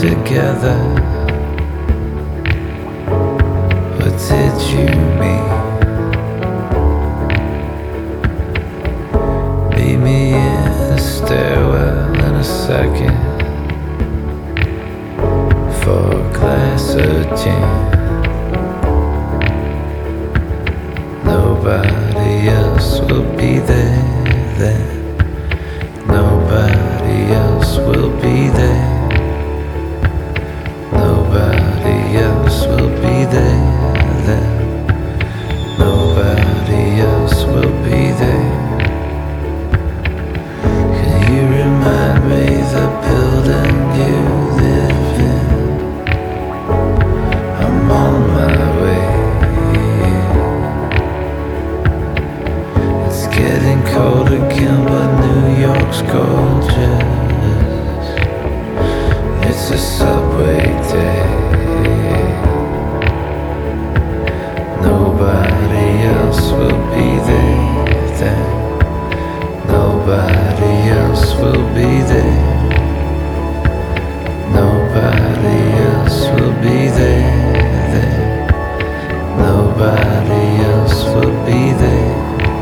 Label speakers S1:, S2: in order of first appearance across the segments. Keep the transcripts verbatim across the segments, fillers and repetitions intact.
S1: together. What did you mean? Meet me in the stairwell in a second for a glass of gin. Nobody else will be there then. Nobody else will be there. Nobody else will be there then. Nobody else will be there. Can you remind me the building you live in? I'm on my way. It's getting cold again, but New York's gorgeous. It's a subway day. Nobody else will be there then. Nobody else will be there. Nobody else will be there then. Nobody else will be there.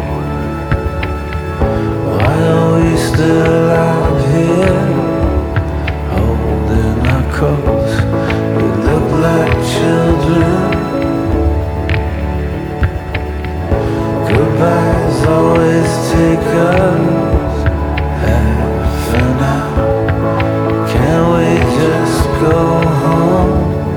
S1: Why are we still out here, holding our coats? We look like children. Goodbyes always take us half an hour. Can't we just go home?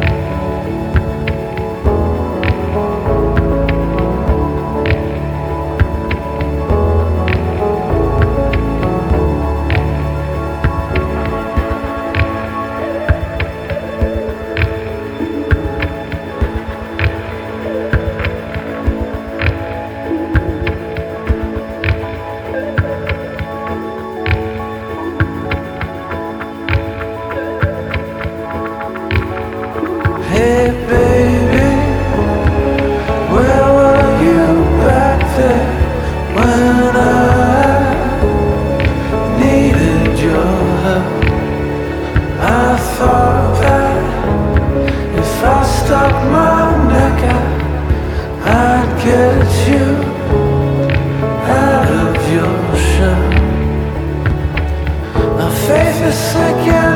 S1: Hey baby, where were you back there when I needed your help? I thought that if I stuck my neck out, I'd get you out of your shell. My faith is sinking